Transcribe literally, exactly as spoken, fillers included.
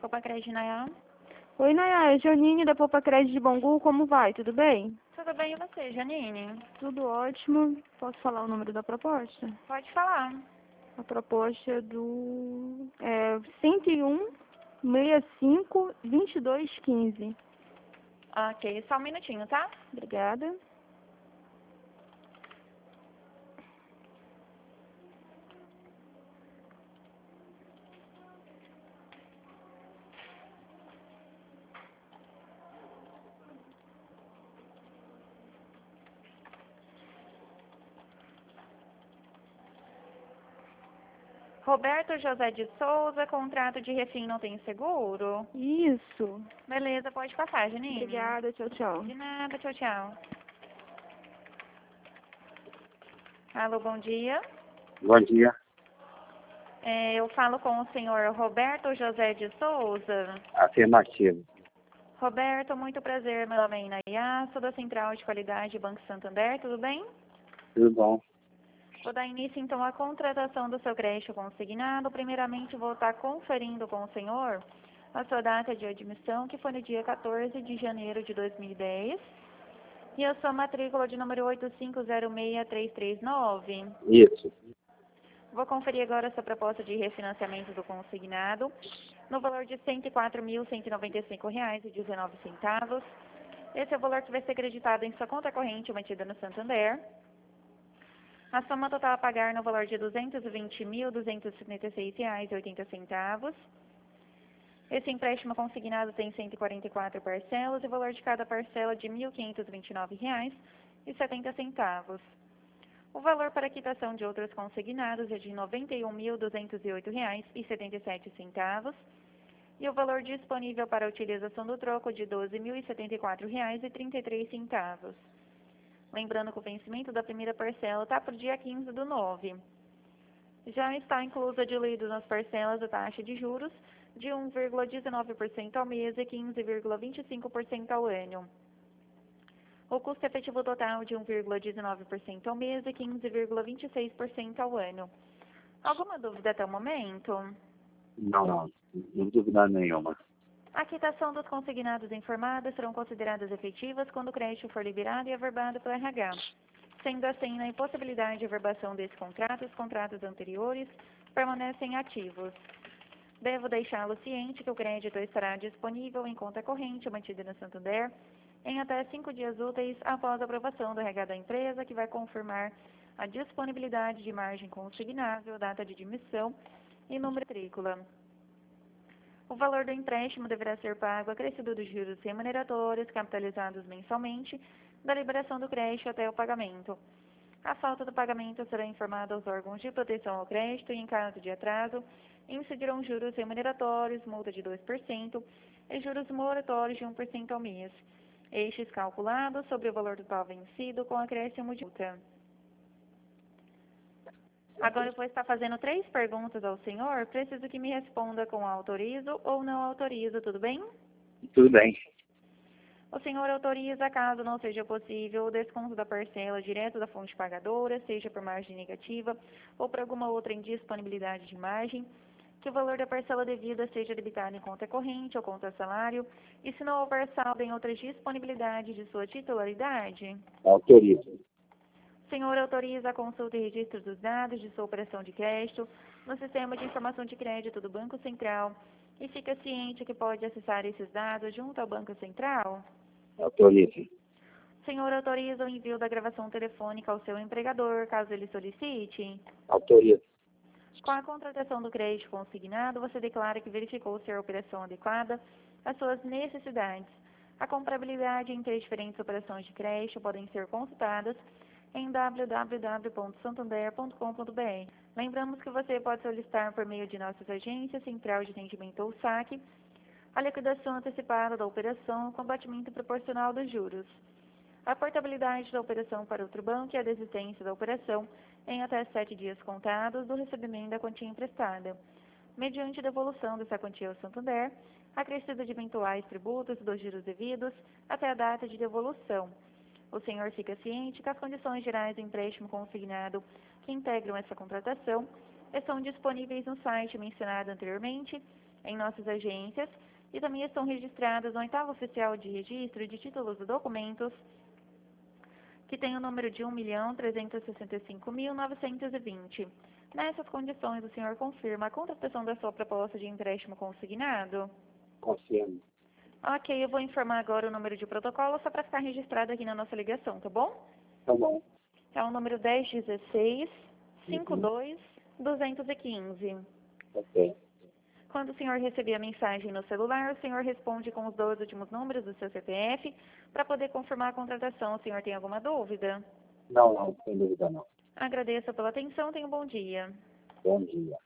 Poupa Crédito Nayá. Oi, Nayá, é Janine da Poupa Crédito de Bangu, como vai? Tudo bem? Tudo bem e você, Janine? Tudo ótimo. Posso falar o número da proposta? Pode falar. A proposta é do é, cento e um, sessenta e cinco, vinte e dois, quinze. Ok, só um minutinho, tá? Obrigada. Roberto José de Souza, contrato de refim não tem seguro? Isso. Beleza, pode passar, Janine. Obrigada, tchau, tchau. De nada, tchau, tchau. Alô, bom dia. Bom dia. É, eu falo com o senhor Roberto José de Souza. Afirmativo. Roberto, muito prazer, meu nome é Inaiá, sou da Central de Qualidade Banco Santander, tudo bem? Tudo bom? Vou dar início, então, à contratação do seu crédito consignado. Primeiramente, vou estar conferindo com o senhor a sua data de admissão, que foi no dia quatorze de janeiro de dois mil e dez, e a sua matrícula de número oito cinco zero seis três três nove. Isso. Vou conferir agora a sua proposta de refinanciamento do consignado, no valor de cento e quatro mil, cento e noventa e cinco reais e dezenove centavos. Esse é o valor que vai ser acreditado em sua conta corrente mantida no Santander. A soma total a pagar no valor de duzentos e vinte mil, duzentos e setenta e seis reais e oitenta centavos. Esse empréstimo consignado tem cento e quarenta e quatro parcelas e o valor de cada parcela de mil quinhentos e vinte e nove reais e setenta centavos. O valor para quitação de outros consignados é de noventa e um mil, duzentos e oito reais e setenta e sete centavos. E o valor disponível para a utilização do troco de doze mil e setenta e quatro reais e trinta e três centavos. Lembrando que o vencimento da primeira parcela está para o dia quinze do nove. Já está inclusa diluído nas parcelas a taxa de juros de um vírgula dezenove por cento ao mês e quinze vírgula vinte e cinco por cento ao ano. O custo efetivo total de um vírgula dezenove por cento ao mês e quinze vírgula vinte e seis por cento ao ano. Alguma dúvida até o momento? Não, não. Não dúvida nenhuma. A quitação dos consignados informados serão consideradas efetivas quando o crédito for liberado e averbado pelo R H. Sendo assim, na impossibilidade de averbação desse contrato, os contratos anteriores permanecem ativos. Devo deixá-lo ciente que o crédito estará disponível em conta corrente mantida no Santander em até cinco dias úteis após a aprovação do R H da empresa, que vai confirmar a disponibilidade de margem consignável, data de admissão e número de matrícula. O valor do empréstimo deverá ser pago acrescido dos juros remuneratórios capitalizados mensalmente da liberação do crédito até o pagamento. A falta do pagamento será informada aos órgãos de proteção ao crédito e, em caso de atraso, incidirão juros remuneratórios, multa de dois por cento e juros moratórios de um por cento ao mês. Estes calculados sobre o valor total vencido com acréscimo de multa. Agora eu vou estar fazendo três perguntas ao senhor. Preciso que me responda com autorizo ou não autorizo, tudo bem? Tudo bem. O senhor autoriza, caso não seja possível, o desconto da parcela direto da fonte pagadora, seja por margem negativa ou por alguma outra indisponibilidade de margem, que o valor da parcela devida seja debitado em conta corrente ou conta salário, e se não houver saldo em outras disponibilidades de sua titularidade? Autorizo. O senhor autoriza a consulta e registro dos dados de sua operação de crédito no Sistema de Informação de Crédito do Banco Central e fica ciente que pode acessar esses dados junto ao Banco Central? Autorizo. O senhor autoriza o envio da gravação telefônica ao seu empregador, caso ele solicite? Autorizo. Com a contratação do crédito consignado, você declara que verificou ser a operação adequada às suas necessidades. A comparabilidade entre as diferentes operações de crédito podem ser consultadas em w w w ponto santander ponto com ponto b r. Lembramos que você pode solicitar por meio de nossas agências, Central de Atendimento ou saque, a liquidação antecipada da operação com abatimento proporcional dos juros, a portabilidade da operação para outro banco e a desistência da operação em até sete dias contados do recebimento da quantia emprestada, mediante devolução dessa quantia ao Santander, acrescida de eventuais tributos dos juros devidos até a data de devolução. O senhor fica ciente que as condições gerais do empréstimo consignado que integram essa contratação estão disponíveis no site mencionado anteriormente em nossas agências e também estão registradas no oitavo oficial de registro de títulos e documentos, que tem o número de um milhão trezentos e sessenta e cinco mil novecentos e vinte. Nessas condições, o senhor confirma a contratação da sua proposta de empréstimo consignado? Confirmo. Ok, eu vou informar agora o número de protocolo só para ficar registrado aqui na nossa ligação, tá bom? Tá bom. É o número dez dezesseis, cinquenta e dois, duzentos e quinze. Ok. Quando o senhor receber a mensagem no celular, o senhor responde com os dois últimos números do seu C P F para poder confirmar a contratação. O senhor tem alguma dúvida? Não, não, sem dúvida não. Agradeço pela atenção, tenha um bom dia. Bom dia.